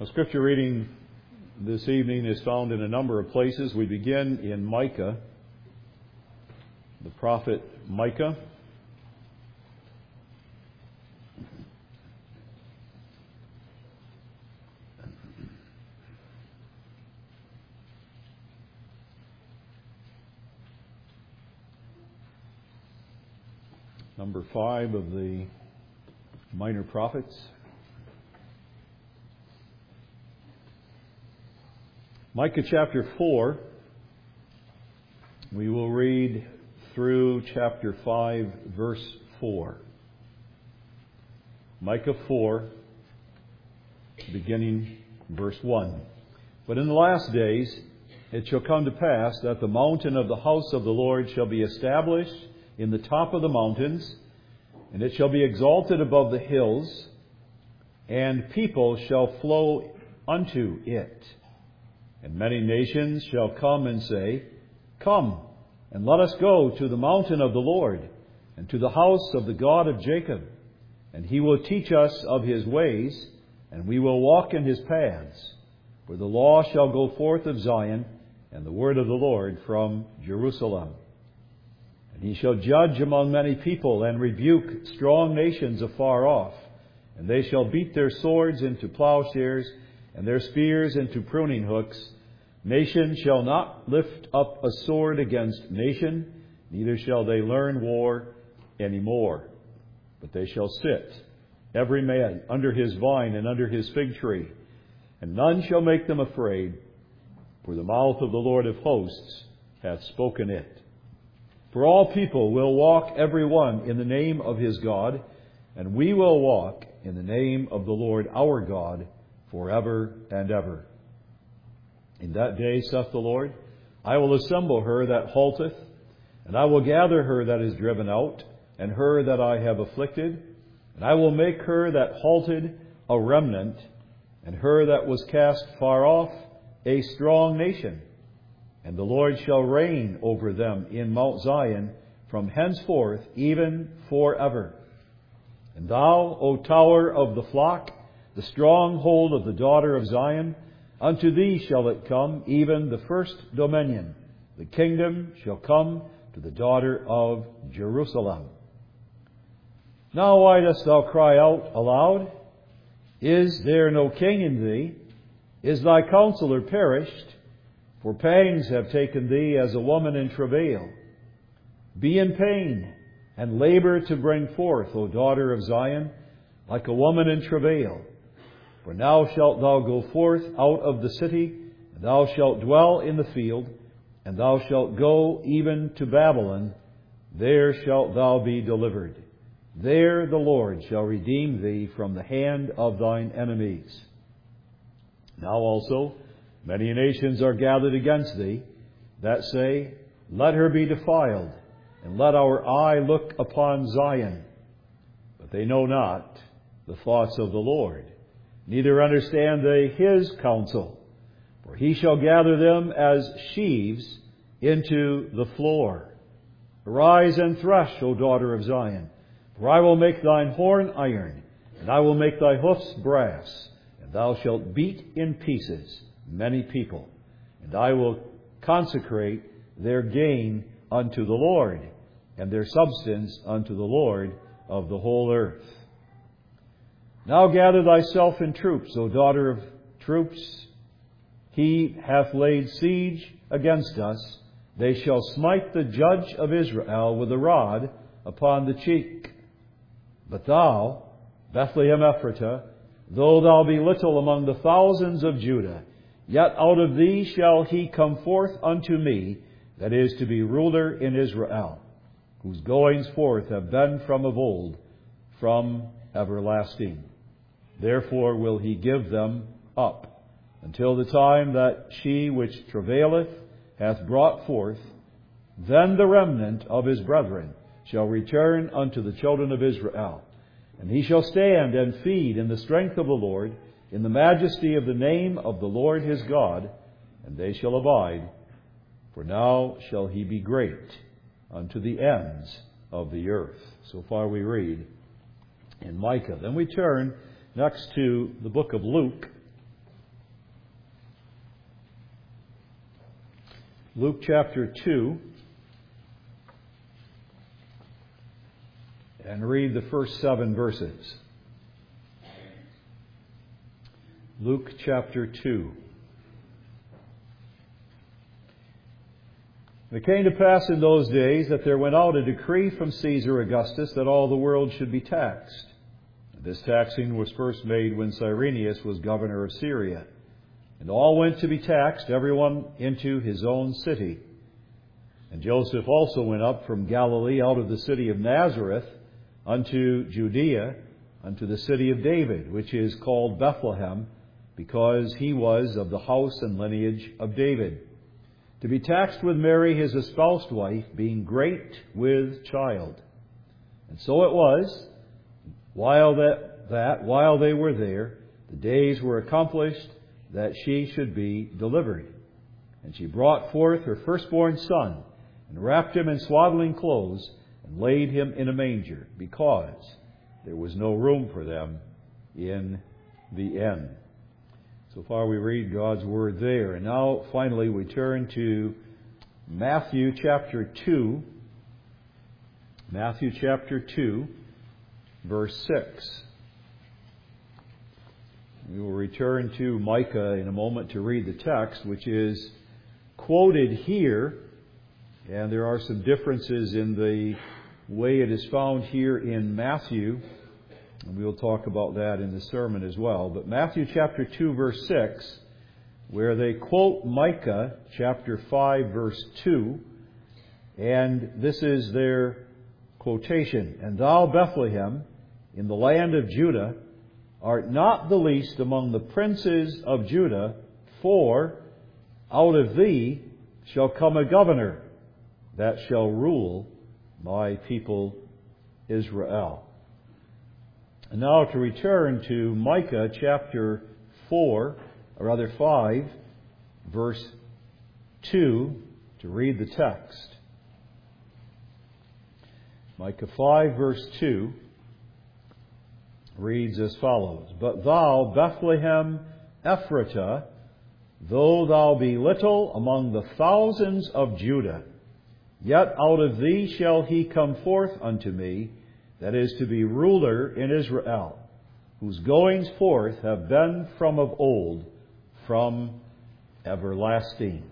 A scripture reading this evening is found in a number of places. We begin in Micah, the prophet Micah. Number 5 of the minor prophets. Micah chapter 4, we will read through chapter 5, verse 4. Micah 4, beginning verse 1. But in the last days it shall come to pass that the mountain of the house of the Lord shall be established in the top of the mountains, and it shall be exalted above the hills, and people shall flow unto it. And many nations shall come and say, Come, and let us go to the mountain of the Lord, and to the house of the God of Jacob. And he will teach us of his ways, and we will walk in his paths. For the law shall go forth of Zion, and the word of the Lord from Jerusalem. And he shall judge among many people, and rebuke strong nations afar off. And they shall beat their swords into plowshares, and their spears into pruning hooks. Nation shall not lift up a sword against nation, neither shall they learn war any more. But they shall sit, every man under his vine and under his fig tree, and none shall make them afraid, for the mouth of the Lord of hosts hath spoken it. For all people will walk every one in the name of his God, and we will walk in the name of the Lord our God forever and ever. In that day, saith the Lord, I will assemble her that halteth, and I will gather her that is driven out, and her that I have afflicted, and I will make her that halted a remnant, and her that was cast far off a strong nation. And the Lord shall reign over them in Mount Zion from henceforth even forever. And thou, O tower of the flock, the stronghold of the daughter of Zion, unto thee shall it come, even the first dominion. The kingdom shall come to the daughter of Jerusalem. Now why dost thou cry out aloud? Is there no king in thee? Is thy counselor perished? For pangs have taken thee as a woman in travail. Be in pain, and labor to bring forth, O daughter of Zion, like a woman in travail. For now shalt thou go forth out of the city, and thou shalt dwell in the field, and thou shalt go even to Babylon. There shalt thou be delivered. There the Lord shall redeem thee from the hand of thine enemies. Now also many nations are gathered against thee, that say, Let her be defiled, and let our eye look upon Zion. But they know not the thoughts of the Lord, neither understand they his counsel. For he shall gather them as sheaves into the floor. Arise and thresh, O daughter of Zion, for I will make thine horn iron, and I will make thy hoofs brass, and thou shalt beat in pieces many people, and I will consecrate their gain unto the Lord, and their substance unto the Lord of the whole earth. Now gather thyself in troops, O daughter of troops. He hath laid siege against us. They shall smite the judge of Israel with a rod upon the cheek. But thou, Bethlehem Ephratah, though thou be little among the thousands of Judah, yet out of thee shall he come forth unto me, that is to be ruler in Israel, whose goings forth have been from of old, from everlasting. Therefore will he give them up, until the time that she which travaileth hath brought forth. Then the remnant of his brethren shall return unto the children of Israel. And he shall stand and feed in the strength of the Lord, in the majesty of the name of the Lord his God, and they shall abide. For now shall he be great unto the ends of the earth. So far we read in Micah. Then we turn next to the book of Luke, Luke chapter 2, and read the first 7 verses. Luke chapter 2. It came to pass in those days that there went out a decree from Caesar Augustus that all the world should be taxed. This taxing was first made when Cyrenius was governor of Syria. And all went to be taxed, everyone into his own city. And Joseph also went up from Galilee out of the city of Nazareth unto Judea, unto the city of David, which is called Bethlehem, because he was of the house and lineage of David, to be taxed with Mary his espoused wife, being great with child. And so it was, while they were there, the days were accomplished that she should be delivered. And she brought forth her firstborn son, and wrapped him in swaddling clothes, and laid him in a manger, because there was no room for them in the inn. So far we read God's Word there. And now, finally, we turn to Matthew chapter 2. Matthew chapter 2, verse 6. We will return to Micah in a moment to read the text, which is quoted here. And there are some differences in the way it is found here in Matthew. And we'll talk about that in the sermon as well. But Matthew chapter 2, verse 6, where they quote Micah chapter 5, verse 2. And this is their quotation. And thou, Bethlehem, in the land of Judah, art not the least among the princes of Judah, for out of thee shall come a governor that shall rule my people Israel. And now to return to Micah chapter 5, verse 2, to read the text. Micah 5, verse 2 reads as follows: But thou, Bethlehem Ephratah, though thou be little among the thousands of Judah, yet out of thee shall he come forth unto me, that is to be ruler in Israel, whose goings forth have been from of old, from everlasting.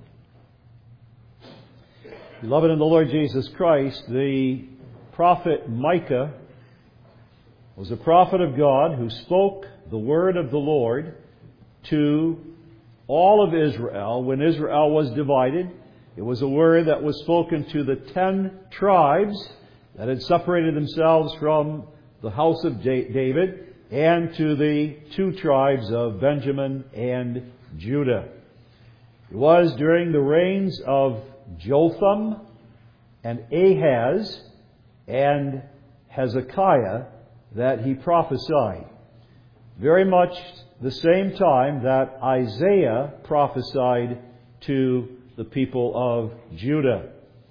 Beloved in the Lord Jesus Christ, the prophet Micah was a prophet of God who spoke the word of the Lord to all of Israel when Israel was divided. It was a word that was spoken to the 10 tribes that had separated themselves from the house of David, and to the 2 tribes of Benjamin and Judah. It was during the reigns of Jotham and Ahaz and Hezekiah that he prophesied. Very much the same time that Isaiah prophesied to the people of Judah.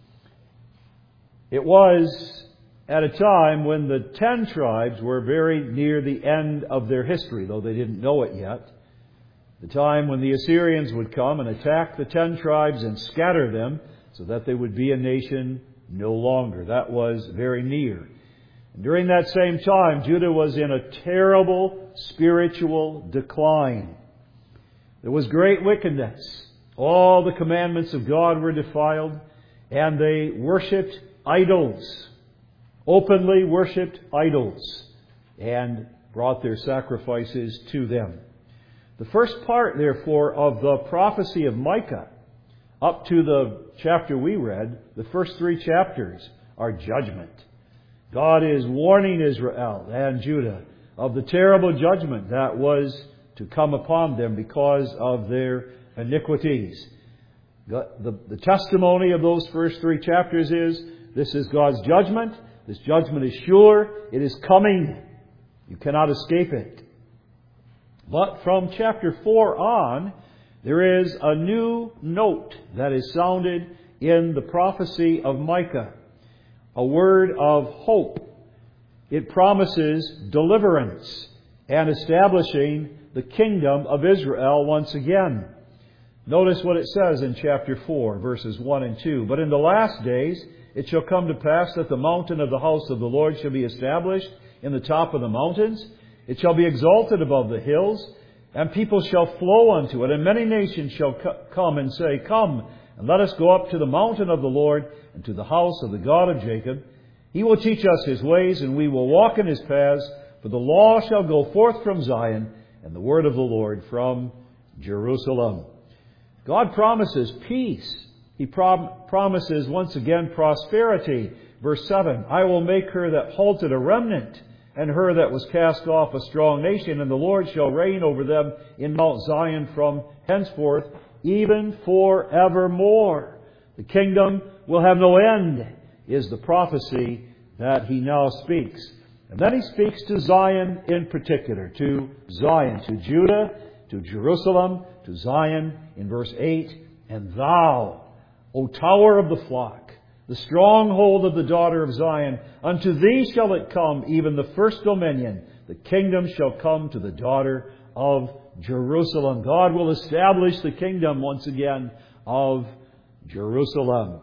It was at a time when the 10 tribes were very near the end of their history, though they didn't know it yet. The time when the Assyrians would come and attack the 10 tribes and scatter them so that they would be a nation no longer. That was very near. And during that same time, Judah was in a terrible spiritual decline. There was great wickedness. All the commandments of God were defiled, and they worshipped idols, openly worshipped idols, and brought their sacrifices to them. The first part, therefore, of the prophecy of Micah, up to the chapter we read, the first 3 chapters, are judgment. God is warning Israel and Judah of the terrible judgment that was to come upon them because of their iniquities. The testimony of those first 3 chapters is, this is God's judgment. This judgment is sure. It is coming. You cannot escape it. But from chapter 4 on, there is a new note that is sounded in the prophecy of Micah. A word of hope. It promises deliverance and establishing the kingdom of Israel once again. Notice what it says in chapter 4, verses 1 and 2. But in the last days it shall come to pass that the mountain of the house of the Lord shall be established in the top of the mountains. It shall be exalted above the hills, and people shall flow unto it. And many nations shall come and say, Come, and let us go up to the mountain of the Lord, and to the house of the God of Jacob. He will teach us His ways, and we will walk in His paths. For the law shall go forth from Zion, and the word of the Lord from Jerusalem. God promises peace. He promises once again prosperity. Verse 7, I will make her that halted a remnant, and her that was cast off a strong nation, and the Lord shall reign over them in Mount Zion from henceforth, even forevermore. The kingdom will have no end, is the prophecy that he now speaks. And then he speaks to Zion in particular, to Zion, to Judah, to Jerusalem, to Zion in verse 8. And thou, O tower of the flock, the stronghold of the daughter of Zion, unto thee shall it come, even the first dominion. The kingdom shall come to the daughter of Jerusalem. God will establish the kingdom once again of Jerusalem.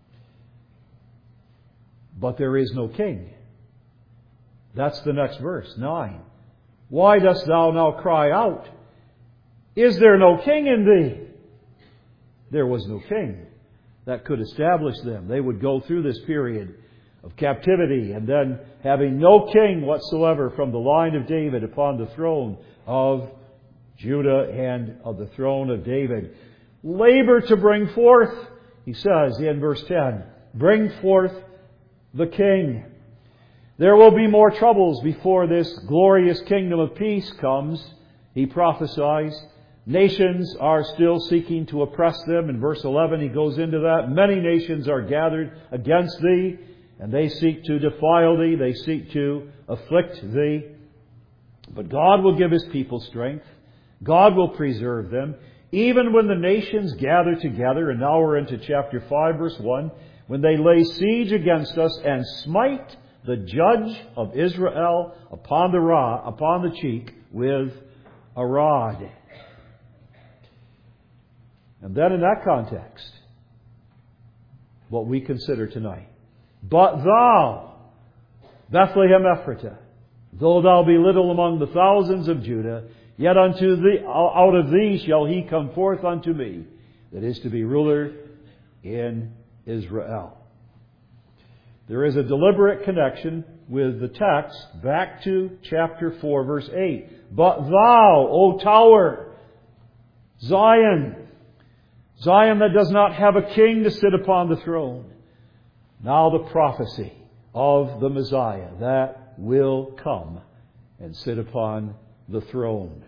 But there is no king. That's the next verse, 9. Why dost thou now cry out? Is there no king in thee? There was no king that could establish them. They would go through this period of captivity and then having no king whatsoever from the line of David upon the throne of Judah and of the throne of David. Labor to bring forth, he says in verse 10, bring forth the king. There will be more troubles before this glorious kingdom of peace comes, he prophesies. Nations are still seeking to oppress them. In verse 11 he goes into that. Many nations are gathered against thee, and they seek to defile thee. They seek to afflict thee. But God will give His people strength. God will preserve them. Even when the nations gather together, and now we're into chapter 5, verse 1, when they lay siege against us and smite the judge of Israel upon the cheek with a rod. And then in that context, what we consider tonight. But thou, Bethlehem Ephratah, though thou be little among the thousands of Judah, yet unto thee, out of thee shall he come forth unto me, that is to be ruler in Israel. There is a deliberate connection with the text back to chapter 4, verse 8. But thou, O tower, Zion that does not have a king to sit upon the throne. Now the prophecy of the Messiah that will come and sit upon the throne.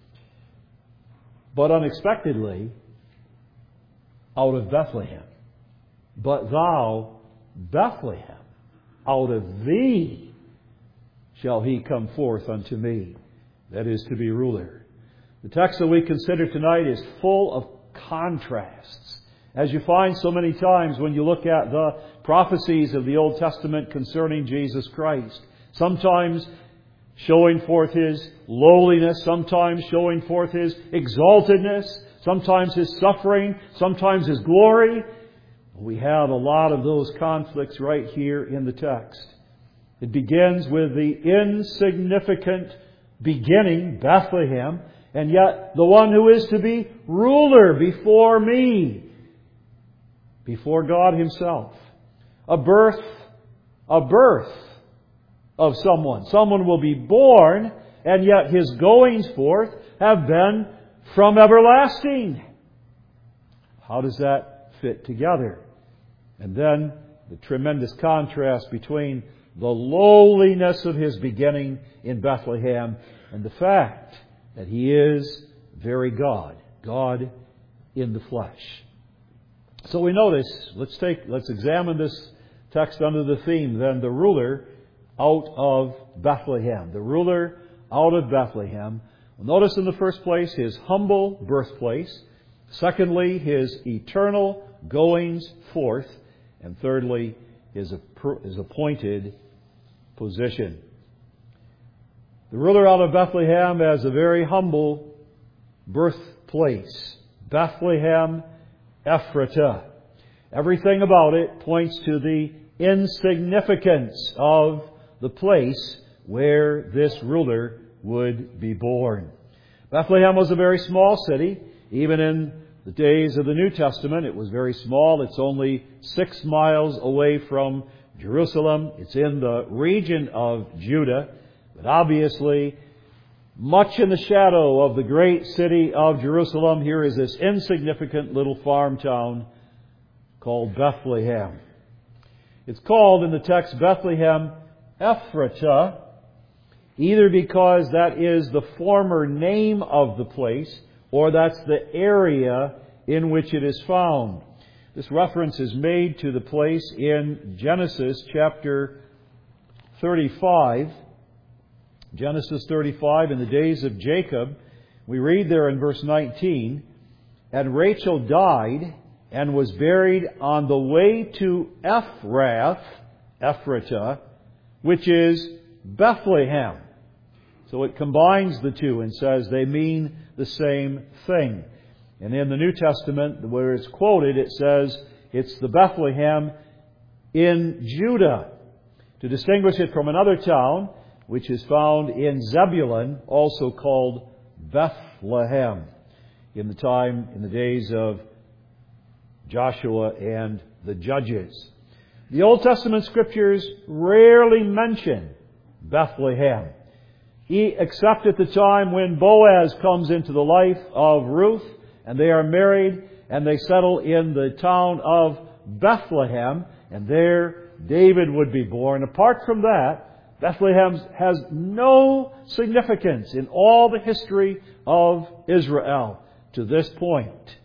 But unexpectedly, out of Bethlehem. But thou, Bethlehem, out of thee shall he come forth unto me, that is to be ruler. The text that we consider tonight is full of contrasts, as you find so many times when you look at the prophecies of the Old Testament concerning Jesus Christ. Sometimes showing forth His lowliness, sometimes showing forth His exaltedness, sometimes His suffering, sometimes His glory. We have a lot of those conflicts right here in the text. It begins with the insignificant beginning, Bethlehem, and yet the one who is to be ruler before me, before God Himself. A birth of someone. Someone will be born, and yet his goings forth have been from everlasting. How does that fit together? And then the tremendous contrast between the lowliness of His beginning in Bethlehem and the fact that He is very God, God in the flesh. So we notice, let's examine this text under the theme, then, the ruler out of Bethlehem. The ruler out of Bethlehem. Notice in the first place His humble birthplace. Secondly, His eternal goings forth. And thirdly, His appointed position. The ruler out of Bethlehem has a very humble birthplace. Bethlehem Ephratah. Everything about it points to the insignificance of the place where this ruler would be born. Bethlehem was a very small city. Even in the days of the New Testament, it was very small. It's only 6 miles away from Jerusalem. It's in the region of Judah. But obviously, much in the shadow of the great city of Jerusalem, here is this insignificant little farm town called Bethlehem. It's called in the text Bethlehem Ephratah, either because that is the former name of the place, or that's the area in which it is found. This reference is made to the place in Genesis chapter 35. Genesis 35, in the days of Jacob, we read there in verse 19, "And Rachel died and was buried on the way to Ephratah, which is Bethlehem." So it combines the two and says they mean the same thing. And in the New Testament, where it's quoted, it says it's the Bethlehem in Judah, to distinguish it from another town, which is found in Zebulun, also called Bethlehem, in the days of Joshua and the Judges. The Old Testament Scriptures rarely mention Bethlehem, except at the time when Boaz comes into the life of Ruth, and they are married, and they settle in the town of Bethlehem, and there David would be born. Apart from that, Bethlehem has no significance in all the history of Israel to this point.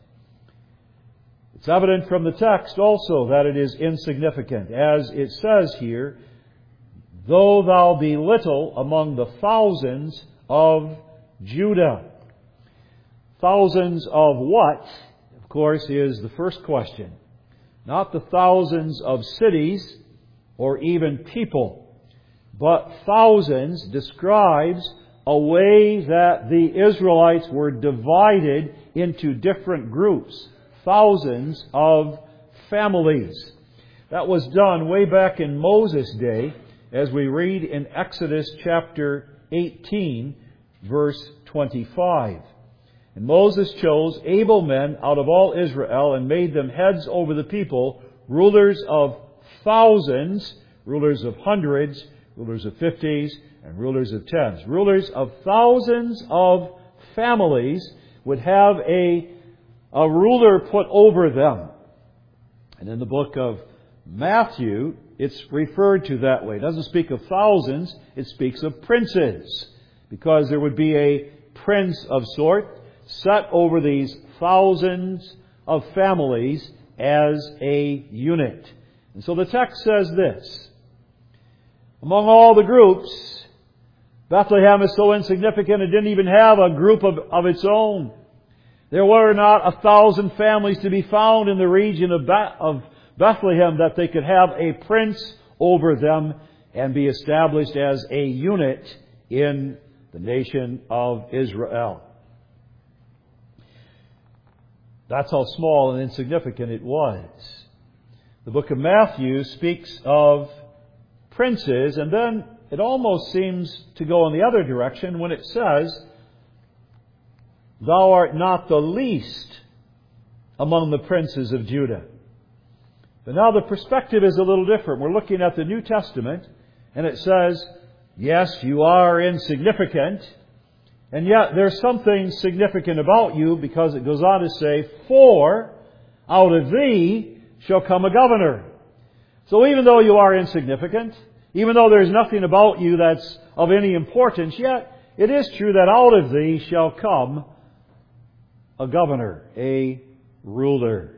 It's evident from the text also that it is insignificant. As it says here, "Though thou be little among the thousands of Judah." Thousands of what, of course, is the first question. Not the thousands of cities or even people, but thousands describes a way that the Israelites were divided into different groups. Thousands of families. That was done way back in Moses' day, as we read in Exodus chapter 18, verse 25. "And Moses chose able men out of all Israel and made them heads over the people, rulers of thousands, rulers of hundreds, rulers of 50s, and rulers of 10s." Rulers of thousands of families would have a ruler put over them. And in the book of Matthew, it's referred to that way. It doesn't speak of thousands, it speaks of princes, because there would be a prince of sort set over these thousands of families as a unit. And so the text says this: among all the groups, Bethlehem is so insignificant it didn't even have a group of its own. There were not 1,000 families to be found in the region of Bethlehem that they could have a prince over them and be established as a unit in the nation of Israel. That's how small and insignificant it was. The book of Matthew speaks of princes, and then it almost seems to go in the other direction when it says, "Thou art not the least among the princes of Judah." But now the perspective is a little different. We're looking at the New Testament, and it says, yes, you are insignificant, and yet there's something significant about you, because it goes on to say, "For out of thee shall come a governor." So even though you are insignificant, even though there's nothing about you that's of any importance, yet it is true that out of thee shall come a governor, a ruler.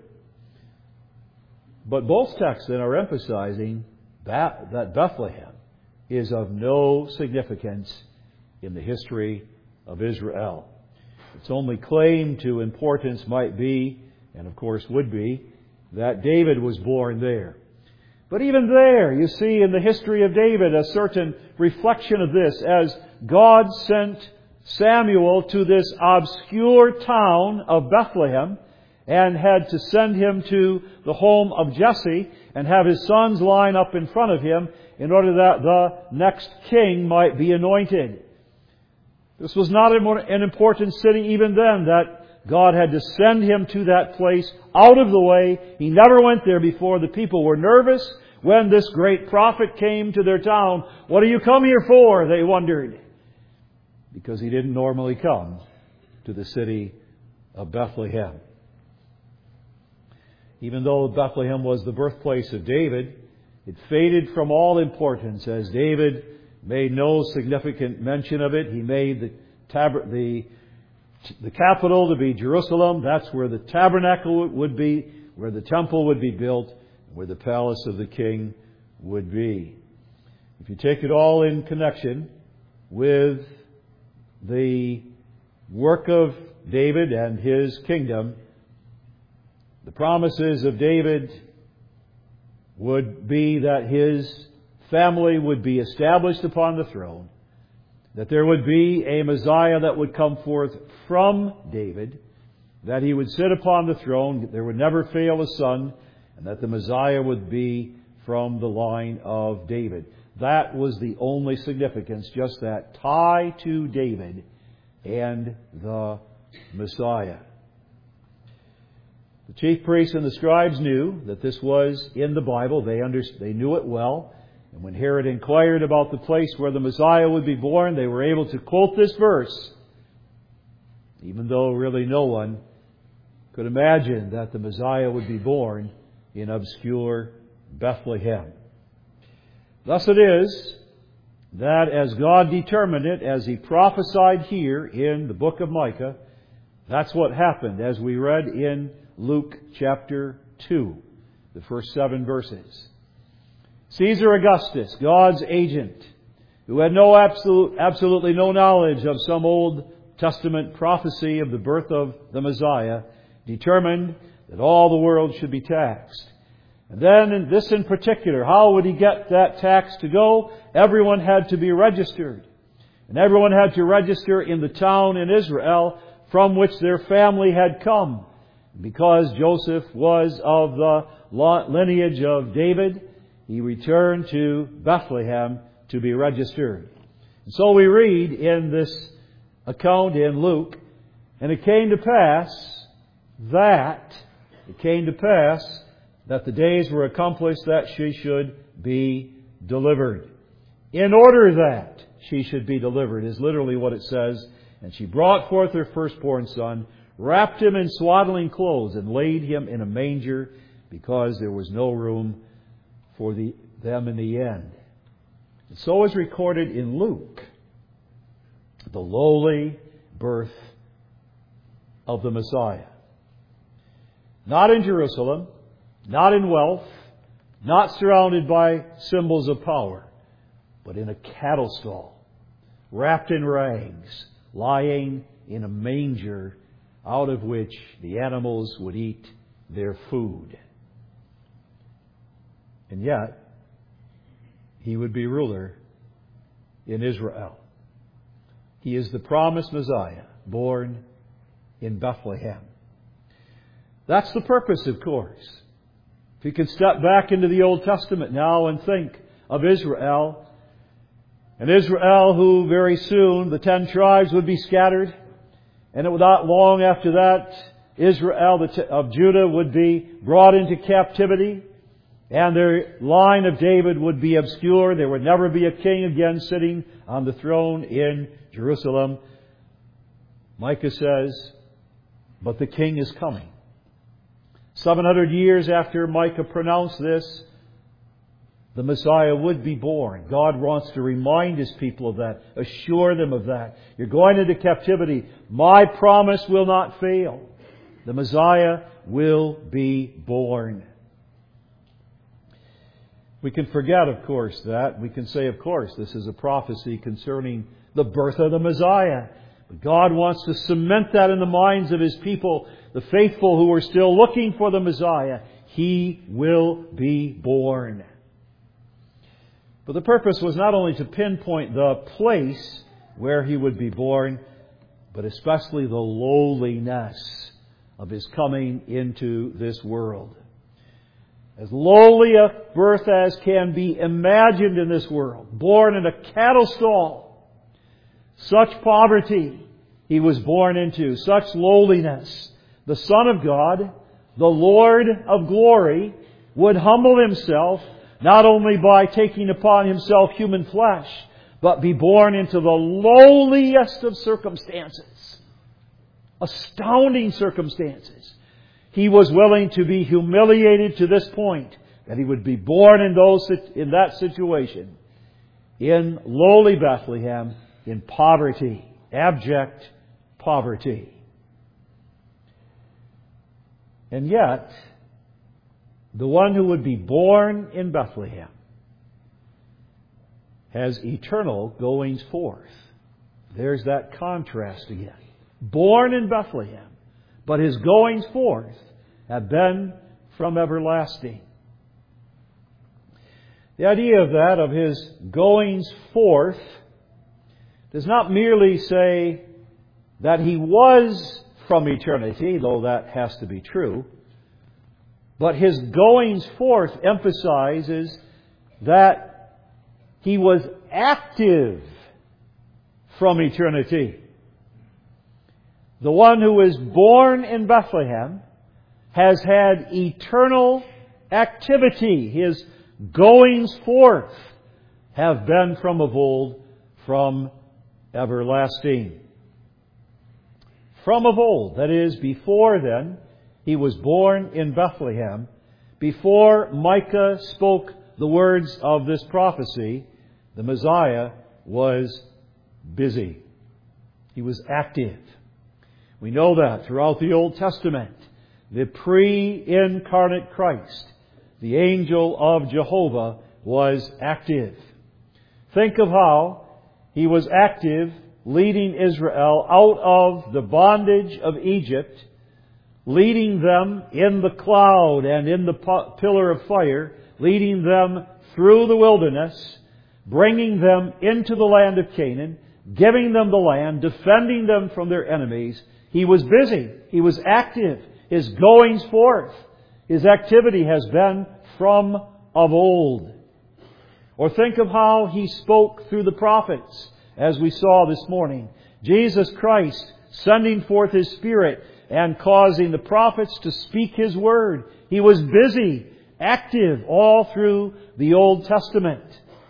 But both texts then are emphasizing that Bethlehem is of no significance in the history of Israel. Its only claim to importance might be, and of course would be, that David was born there. But even there, you see in the history of David a certain reflection of this, as God sent Samuel to this obscure town of Bethlehem and had to send him to the home of Jesse and have his sons line up in front of him in order that the next king might be anointed. This was not an important city even then, that God had to send him to that place out of the way. He never went there before. The people were nervous when this great prophet came to their town. What do you come here for? They wondered. Because he didn't normally come to the city of Bethlehem. Even though Bethlehem was the birthplace of David, it faded from all importance as David made no significant mention of it. He made the capital to be Jerusalem. That's where the tabernacle would be, where the temple would be built, where the palace of the king would be. If you take it all in connection with the work of David and his kingdom, the promises of David would be that his family would be established upon the throne, that there would be a Messiah that would come forth from David, that he would sit upon the throne, there would never fail a son, and that the Messiah would be from the line of David. That was the only significance, just that tie to David and the Messiah. The chief priests and the scribes knew that this was in the Bible. They knew it well. And when Herod inquired about the place where the Messiah would be born, they were able to quote this verse, even though really no one could imagine that the Messiah would be born in obscure Bethlehem. Thus it is that as God determined it, as He prophesied here in the book of Micah, that's what happened as we read in Luke chapter 2, the first 7 verses. Caesar Augustus, God's agent, who had absolutely no knowledge of some Old Testament prophecy of the birth of the Messiah, determined that all the world should be taxed. And then in this in particular, how would he get that tax to go? Everyone had to be registered. And everyone had to register in the town in Israel from which their family had come. Because Joseph was of the lineage of David, he returned to Bethlehem to be registered. And so we read in this account in Luke, and it came to pass that the days were accomplished that she should be delivered. In order that she should be delivered is literally what it says. And she brought forth her firstborn son, wrapped him in swaddling clothes, and laid him in a manger, because there was no room for them in the inn. And so is recorded in Luke the lowly birth of the Messiah. Not in Jerusalem, not in wealth, not surrounded by symbols of power, but in a cattle stall, wrapped in rags, lying in a manger out of which the animals would eat their food. And yet, He would be ruler in Israel. He is the promised Messiah, born in Bethlehem. That's the purpose, of course. If you can step back into the Old Testament now and think of Israel, and Israel who very soon the 10 tribes would be scattered, and not long after that, Israel of Judah would be brought into captivity, and their line of David would be obscure. There would never be a king again sitting on the throne in Jerusalem. Micah says, but the king is coming. 700 years after Micah pronounced this, the Messiah would be born. God wants to remind His people of that, assure them of that. You're going into captivity. My promise will not fail. The Messiah will be born. We can forget, of course, that. We can say, of course, this is a prophecy concerning the birth of the Messiah. But God wants to cement that in the minds of His people, the faithful who are still looking for the Messiah. He will be born. But the purpose was not only to pinpoint the place where He would be born, but especially the lowliness of His coming into this world. As lowly a birth as can be imagined in this world, born in a cattle stall, such poverty He was born into, such lowliness. The Son of God, the Lord of glory, would humble Himself not only by taking upon Himself human flesh, but be born into the lowliest of circumstances. Astounding circumstances. He was willing to be humiliated to this point, that He would be born in that situation, in lowly Bethlehem, in poverty, abject poverty. And yet, the one who would be born in Bethlehem has eternal goings forth. There's that contrast again. Born in Bethlehem, but His goings forth have been from everlasting. The idea of that, of His goings forth, does not merely say that He was from eternity, though that has to be true, but His goings forth emphasizes that He was active from eternity. The one who is born in Bethlehem has had eternal activity. His goings forth have been from of old, from everlasting. From of old, that is, before then, He was born in Bethlehem. Before Micah spoke the words of this prophecy, the Messiah was busy. He was active. We know that throughout the Old Testament. The pre-incarnate Christ, the angel of Jehovah, was active. Think of how He was active leading Israel out of the bondage of Egypt, leading them in the cloud and in the pillar of fire, leading them through the wilderness, bringing them into the land of Canaan, giving them the land, defending them from their enemies. He was busy. He was active. His goings forth, His activity has been from of old. Or think of how He spoke through the prophets, as we saw this morning. Jesus Christ sending forth His Spirit and causing the prophets to speak His Word. He was busy, active all through the Old Testament.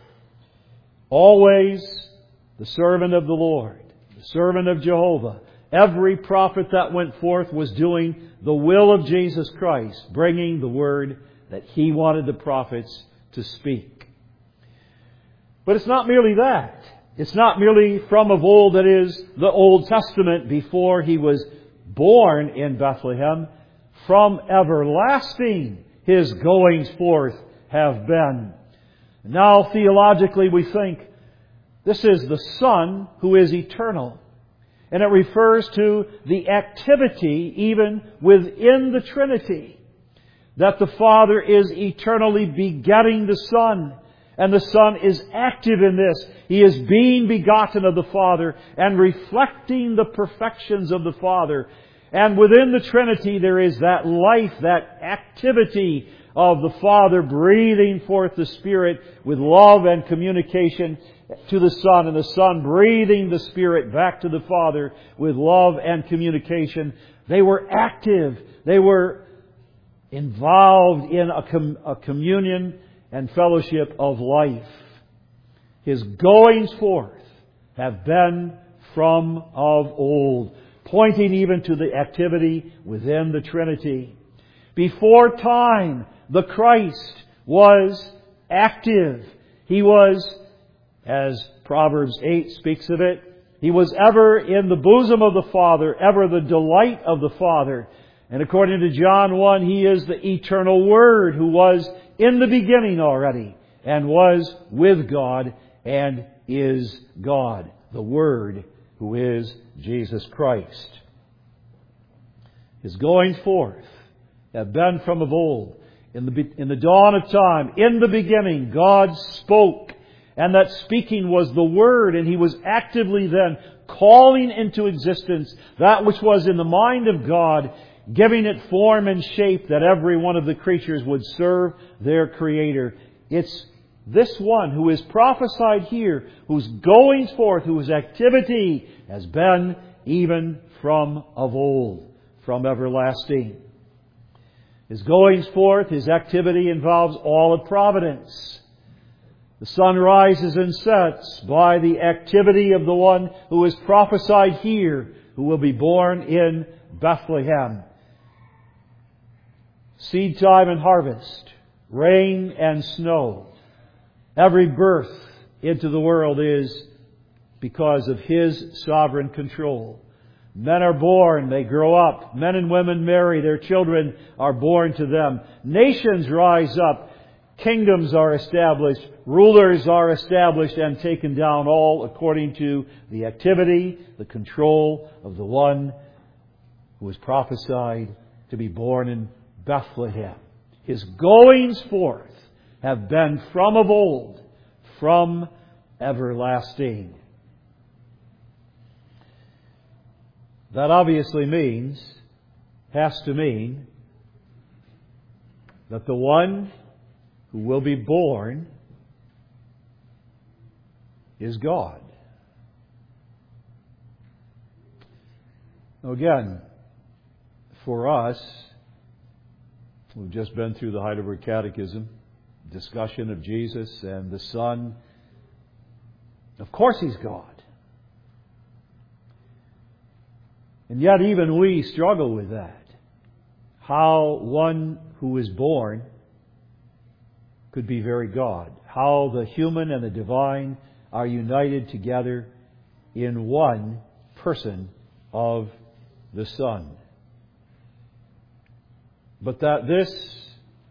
Always the servant of the Lord, the servant of Jehovah. Every prophet that went forth was doing the will of Jesus Christ, bringing the Word that He wanted the prophets to speak. But it's not merely that. It's not merely from of old, that is, the Old Testament before He was born in Bethlehem. From everlasting His goings forth have been. Now, theologically, we think this is the Son who is eternal. And it refers to the activity even within the Trinity. That the Father is eternally begetting the Son. And the Son is active in this. He is being begotten of the Father and reflecting the perfections of the Father. And within the Trinity there is that life, that activity of the Father breathing forth the Spirit with love and communication to the Son, and the Son breathing the Spirit back to the Father with love and communication. They were active. They were involved in a communion and fellowship of life. His goings forth have been from of old, pointing even to the activity within the Trinity. Before time, the Christ was active. He was, as Proverbs 8 speaks of it, He was ever in the bosom of the Father, ever the delight of the Father. And according to John 1, He is the eternal Word who was in the beginning already and was with God and is God. The Word who is Jesus Christ. His goings forth have been from of old. In the dawn of time, in the beginning, God spoke, and that speaking was the Word, and He was actively then calling into existence that which was in the mind of God, giving it form and shape that every one of the creatures would serve their Creator. It's this one who is prophesied here, whose goings forth, whose activity has been even from of old, from everlasting. His goings forth, His activity involves all of providence. The sun rises and sets by the activity of the one who is prophesied here, who will be born in Bethlehem. Seed time and harvest, rain and snow. Every birth into the world is because of His sovereign control. Men are born, they grow up. Men and women marry, their children are born to them. Nations rise up. Kingdoms are established. Rulers are established and taken down, all according to the activity, the control of the one who was prophesied to be born in Bethlehem. His goings forth have been from of old, from everlasting. That obviously has to mean that the one who will be born is God. Now again, for us, we've just been through the Heidelberg Catechism, discussion of Jesus and the Son. Of course He's God. And yet even we struggle with that. How one who is born could be very God. How the human and the divine are united together in one person of the Son. But that this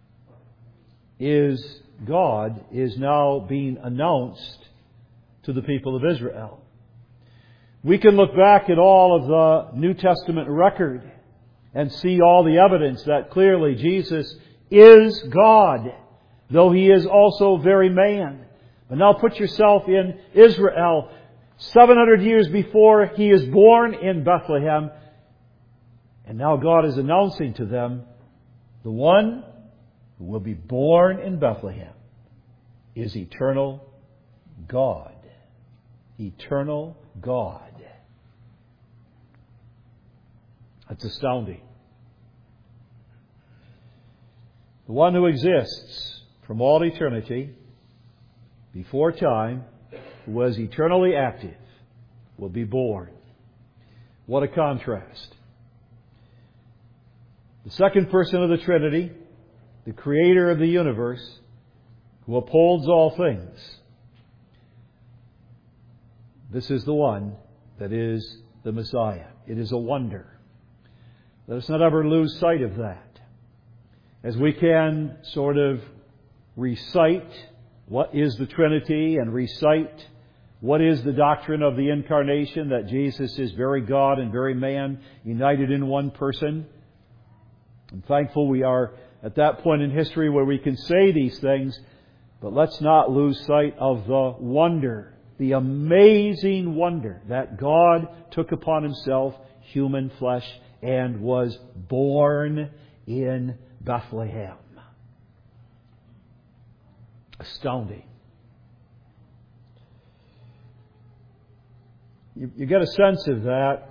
is God is now being announced to the people of Israel. We can look back at all of the New Testament record and see all the evidence that clearly Jesus is God, though He is also very man. But now put yourself in Israel, 700 years before He is born in Bethlehem, and now God is announcing to them, the one who will be born in Bethlehem is eternal God. Eternal God. That's astounding. The one who exists from all eternity, before time, who was eternally active, will be born. What a contrast. The second person of the Trinity, the Creator of the universe, who upholds all things. This is the one that is the Messiah. It is a wonder. Let us not ever lose sight of that. As we can sort of recite what is the Trinity and recite what is the doctrine of the Incarnation, that Jesus is very God and very man, united in one person. I'm thankful we are at that point in history where we can say these things, but let's not lose sight of the wonder, the amazing wonder that God took upon Himself human flesh and was born in Bethlehem. Astounding. You get a sense of that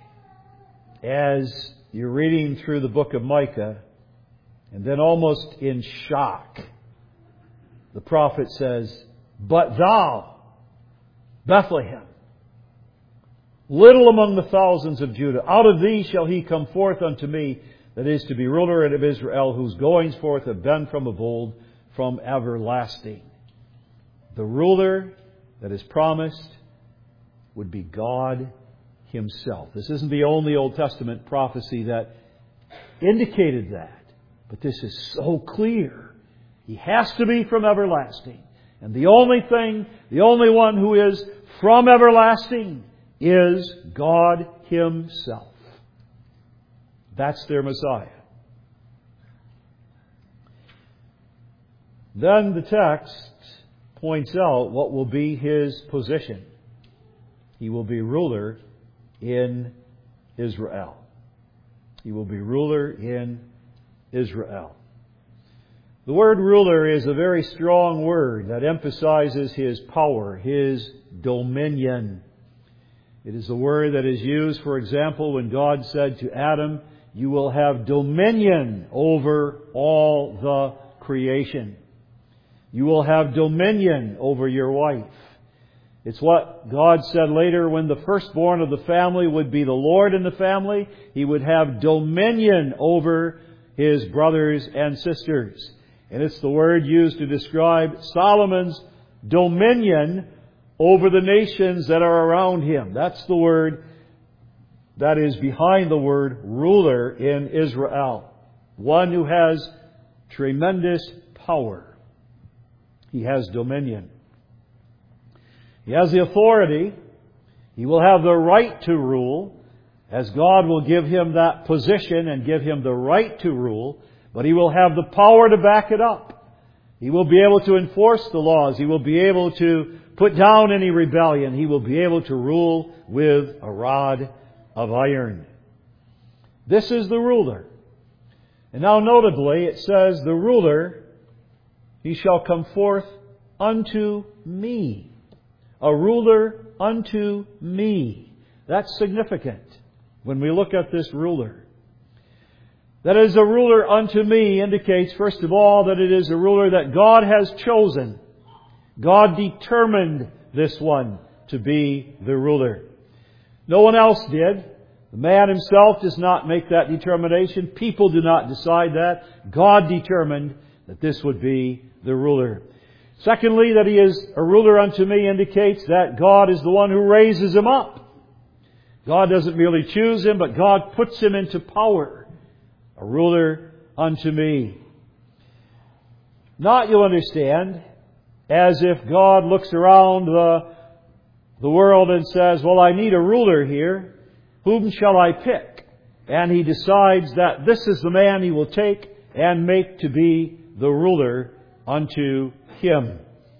as you're reading through the book of Micah, and then almost in shock, the prophet says, "But thou, Bethlehem, little among the thousands of Judah, out of thee shall he come forth unto me, that is to be ruler of Israel, whose goings forth have been from of old, from everlasting." The ruler that is promised would be God Himself. This isn't the only Old Testament prophecy that indicated that, but this is so clear. He has to be from everlasting. And the only one who is from everlasting is God Himself. That's their Messiah. Then the text points out what will be His position. He will be ruler in Israel. He will be ruler in Israel. The word ruler is a very strong word that emphasizes His power, His dominion. It is the word that is used, for example, when God said to Adam, "You will have dominion over all the creation." You will have dominion over your wife. It's what God said later when the firstborn of the family would be the Lord in the family. He would have dominion over his brothers and sisters. And it's the word used to describe Solomon's dominion over the nations that are around him. That's the word that is behind the word ruler in Israel. One who has tremendous power. He has dominion. He has the authority. He will have the right to rule, as God will give him that position and give him the right to rule, but he will have the power to back it up. He will be able to enforce the laws. He will be able to put down any rebellion. He will be able to rule with a rod of iron. This is the ruler. And now notably it says, the ruler, he shall come forth unto me. A ruler unto me. That's significant when we look at this ruler. That is, a ruler unto me indicates, first of all, that it is a ruler that God has chosen. God determined this one to be the ruler. No one else did. The man himself does not make that determination. People do not decide that. God determined that this would be the ruler. Secondly, that he is a ruler unto me indicates that God is the one who raises him up. God doesn't merely choose him, but God puts him into power. A ruler unto me. Not, you'll understand, as if God looks around the world and says, well, I need a ruler here. Whom shall I pick? And he decides that this is the man he will take and make to be the ruler unto him.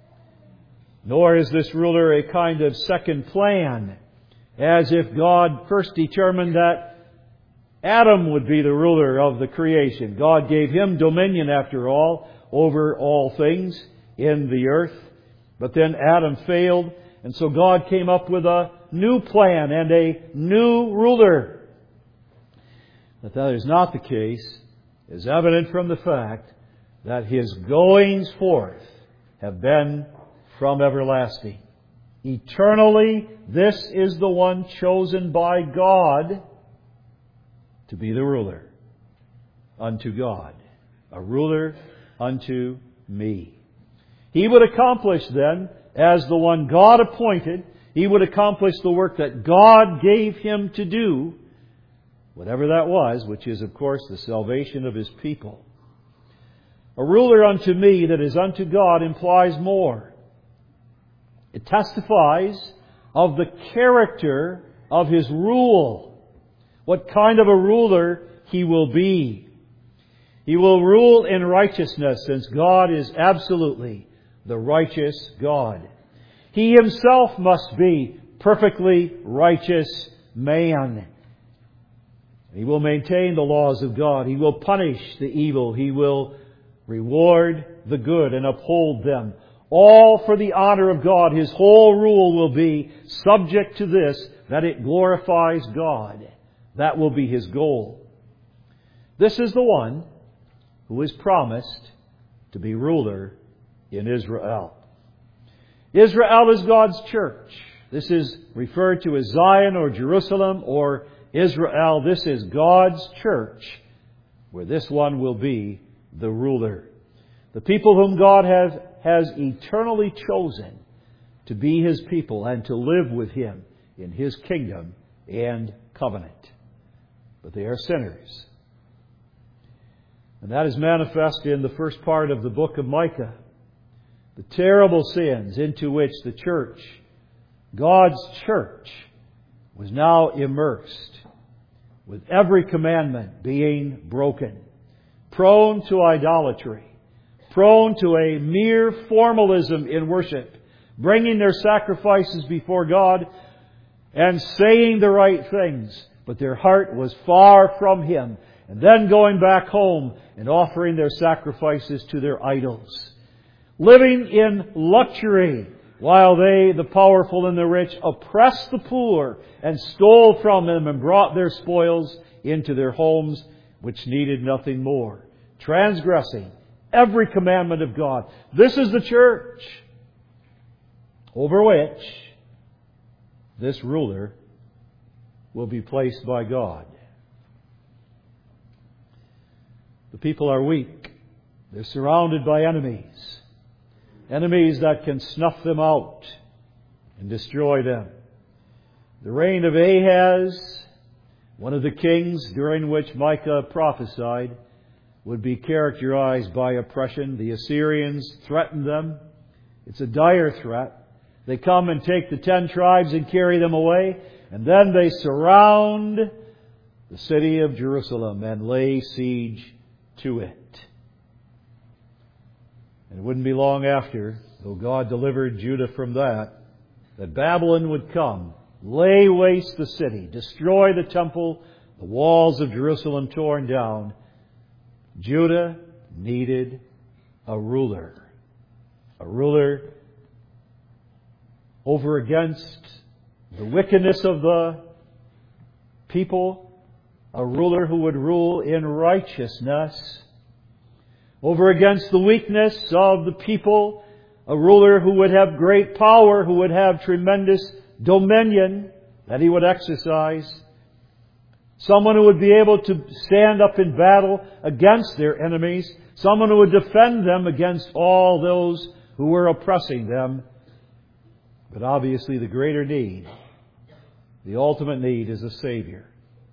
Nor is this ruler a kind of second plan, as if God first determined that Adam would be the ruler of the creation. God gave him dominion, after all, over all things in the earth. But then Adam failed, and so God came up with a new plan and a new ruler. But that is not the case is evident from the fact that his goings forth have been from everlasting. Eternally, this is the one chosen by God to be the ruler unto God. A ruler unto me. He would accomplish then, as the one God appointed, he would accomplish the work that God gave him to do, whatever that was, which is, of course, the salvation of his people. A ruler unto me that is unto God implies more. It testifies of the character of his rule. What kind of a ruler he will be. He will rule in righteousness, since God is absolutely the righteous God. He himself must be perfectly righteous man. He will maintain the laws of God. He will punish the evil. He will reward the good and uphold them. All for the honor of God. His whole rule will be subject to this, that it glorifies God. That will be his goal. This is the one who is promised to be ruler in Israel. Israel is God's church. This is referred to as Zion or Jerusalem or Israel. This is God's church, where this one will be the ruler. The people whom God has eternally chosen to be his people and to live with him in his kingdom and covenant. But they are sinners. And that is manifest in the first part of the book of Micah. The terrible sins into which the church, God's church, was now immersed, with every commandment being broken, prone to idolatry, prone to a mere formalism in worship, bringing their sacrifices before God and saying the right things, but their heart was far from Him, and then going back home and offering their sacrifices to their idols. Living in luxury, while they, the powerful and the rich, oppressed the poor and stole from them and brought their spoils into their homes, which needed nothing more. Transgressing every commandment of God. This is the church over which this ruler will be placed by God. The people are weak. They're surrounded by enemies. Enemies that can snuff them out and destroy them. The reign of Ahaz, one of the kings during which Micah prophesied, would be characterized by oppression. The Assyrians threatened them. It's a dire threat. They come and take the 10 tribes and carry them away, and then they surround the city of Jerusalem and lay siege to it. And it wouldn't be long after, though God delivered Judah from that Babylon would come, lay waste the city, destroy the temple, the walls of Jerusalem torn down. Judah needed a ruler. A ruler over against the wickedness of the people. A ruler who would rule in righteousness. Over against the weakness of the people. A ruler who would have great power, who would have tremendous dominion that he would exercise. Someone who would be able to stand up in battle against their enemies. Someone who would defend them against all those who were oppressing them. But obviously the greater need, the ultimate need, is a Savior.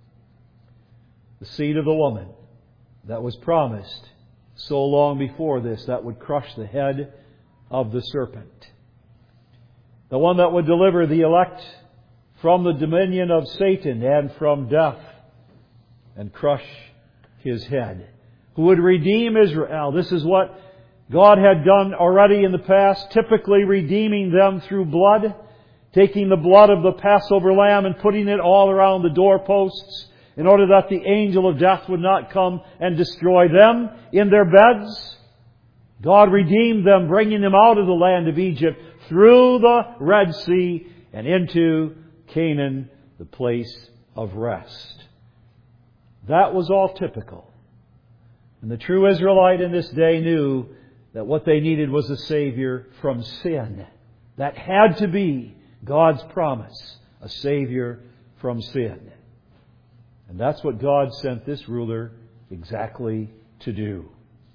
The seed of the woman that was promised so long before this, that would crush the head of the serpent. The one that would deliver the elect from the dominion of Satan and from death and crush his head. Who would redeem Israel. This is what God had done already in the past, typically redeeming them through blood, taking the blood of the Passover lamb and putting it all around the doorposts in order that the angel of death would not come and destroy them in their beds. God redeemed them, bringing them out of the land of Egypt through the Red Sea and into Canaan, the place of rest. That was all typical. And the true Israelite in this day knew that what they needed was a Savior from sin. That had to be God's promise, a Savior from sin. And that's what God sent this ruler exactly to do.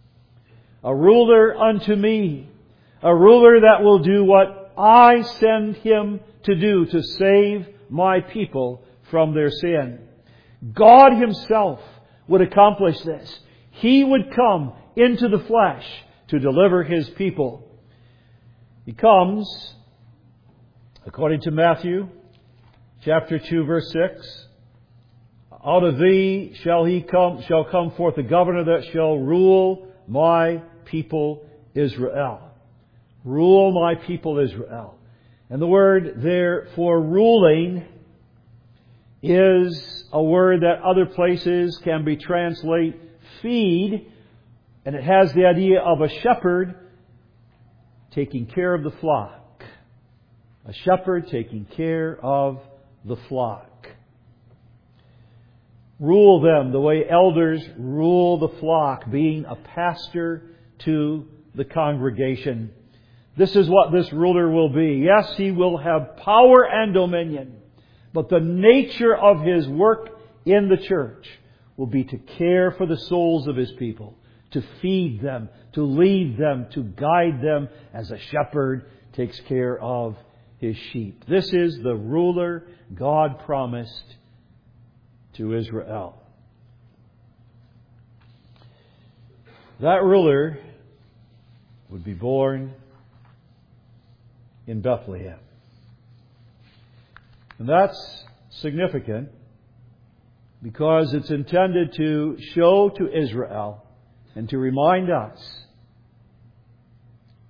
A ruler unto me. A ruler that will do what I send him to do, to save my people from their sin. God Himself would accomplish this. He would come into the flesh to deliver His people. He comes, according to Matthew chapter 2, verse 6, out of thee shall come forth a governor that shall rule my people Israel. Rule my people Israel. And the word there for ruling is a word that other places can be translated feed, and it has the idea of a shepherd taking care of the flock. A shepherd taking care of the flock. Rule them the way elders rule the flock, being a pastor to the congregation. This is what this ruler will be. Yes, he will have power and dominion, but the nature of his work in the church will be to care for the souls of his people, to feed them, to lead them, to guide them as a shepherd takes care of his sheep. This is the ruler God promised to Israel. That ruler would be born in Bethlehem. And that's significant because it's intended to show to Israel and to remind us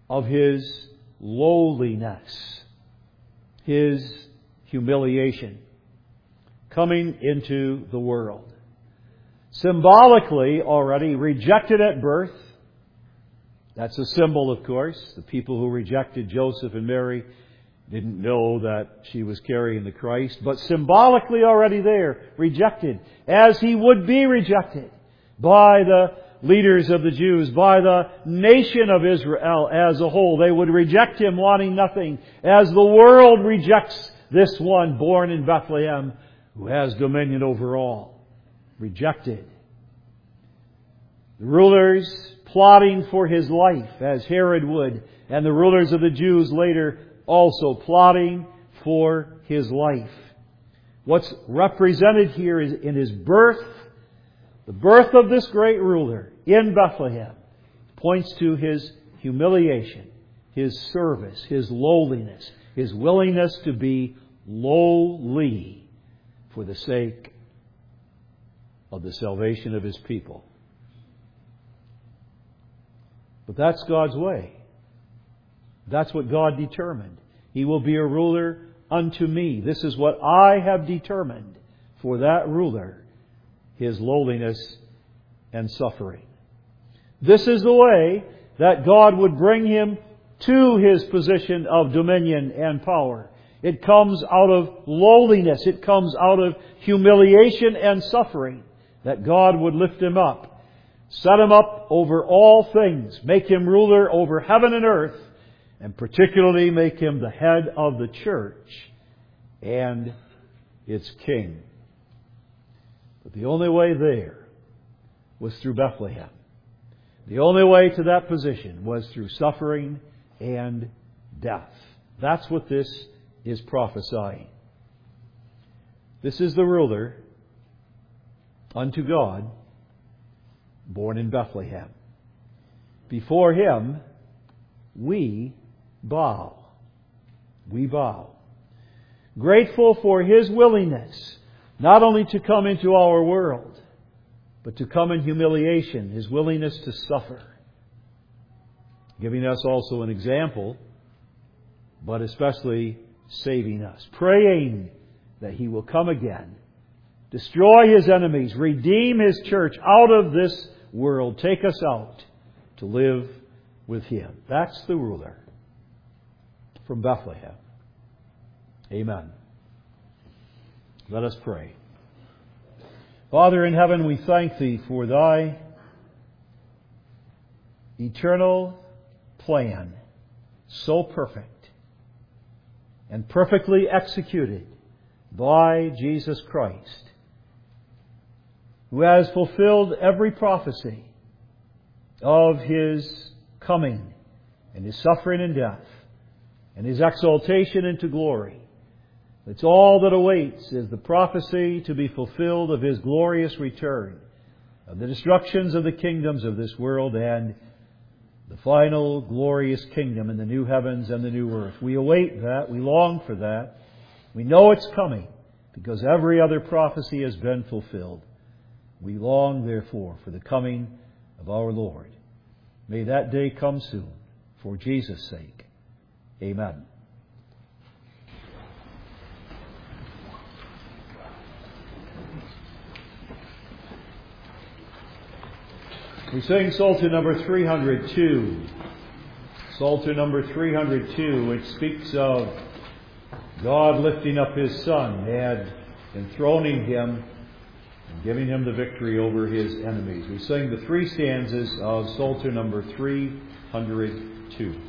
of His lowliness, His humiliation, coming into the world. Symbolically already rejected at birth. That's a symbol, of course. The people who rejected Joseph and Mary didn't know that she was carrying the Christ. But symbolically already there, rejected, as He would be rejected by the leaders of the Jews, by the nation of Israel as a whole. They would reject Him, wanting nothing, as the world rejects this one born in Bethlehem who has dominion over all. Rejected. The rulers plotting for His life, as Herod would, and the rulers of the Jews later also plotting for His life. What's represented here is in His birth, the birth of this great ruler in Bethlehem points to His humiliation, His service, His lowliness, His willingness to be lowly for the sake of the salvation of His people. But that's God's way. That's what God determined. He will be a ruler unto me. This is what I have determined for that ruler, His lowliness and suffering. This is the way that God would bring him to His position of dominion and power. It comes out of lowliness. It comes out of humiliation and suffering, that God would lift Him up, set Him up over all things, make Him ruler over heaven and earth, and particularly make Him the head of the church and its king. But the only way there was through Bethlehem. The only way to that position was through suffering and death. That's what this is prophesying. This is the ruler unto God, born in Bethlehem. Before Him, we bow. We bow. Grateful for His willingness, not only to come into our world, but to come in humiliation, His willingness to suffer. Giving us also an example, but especially saving us. Praying that He will come again, destroy His enemies, redeem His church out of this world, take us out to live with Him. That's the ruler from Bethlehem. Amen. Let us pray. Father in heaven, we thank Thee for Thy eternal plan, so perfect and perfectly executed by Jesus Christ, who has fulfilled every prophecy of His coming and His suffering and death and His exaltation into glory. It's all that awaits is the prophecy to be fulfilled of His glorious return, of the destructions of the kingdoms of this world, and the final glorious kingdom in the new heavens and the new earth. We await that. We long for that. We know it's coming because every other prophecy has been fulfilled. We long, therefore, for the coming of our Lord. May that day come soon, for Jesus' sake. Amen. We sing Psalter number 302. Psalter number 302, which speaks of God lifting up His Son and enthroning Him and giving Him the victory over His enemies. We sing the three stanzas of Psalter number 302.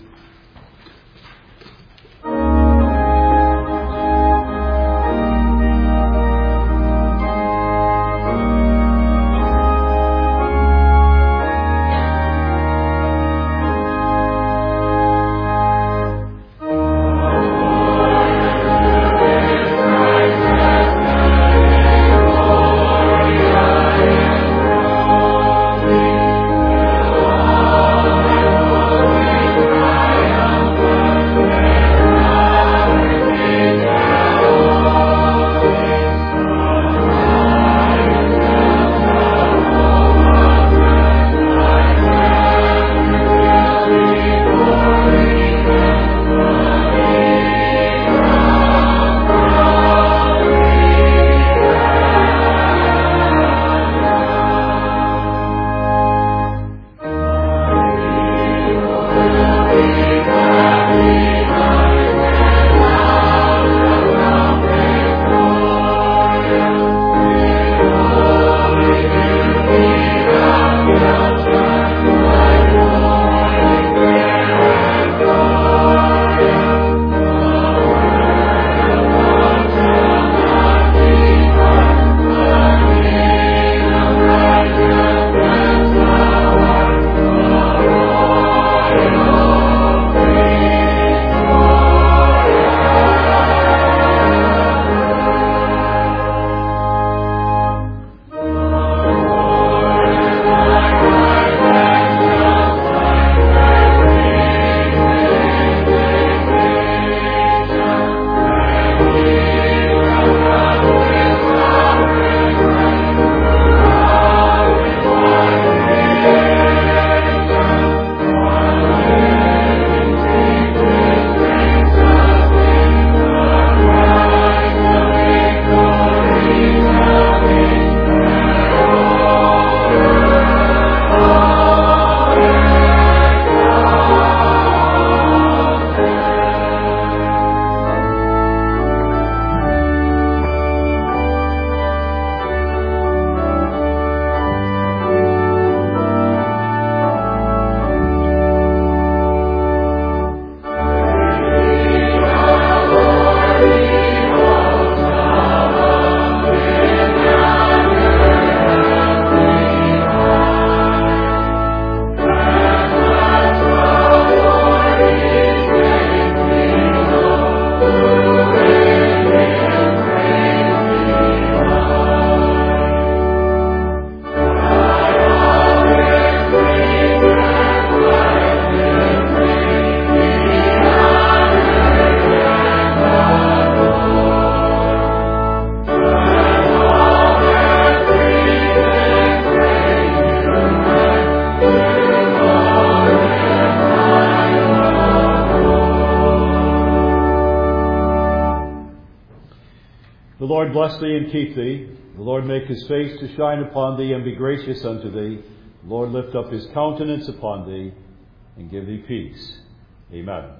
Lord bless thee and keep thee. The Lord make his face to shine upon thee and be gracious unto thee. The Lord lift up his countenance upon thee and give thee peace. Amen.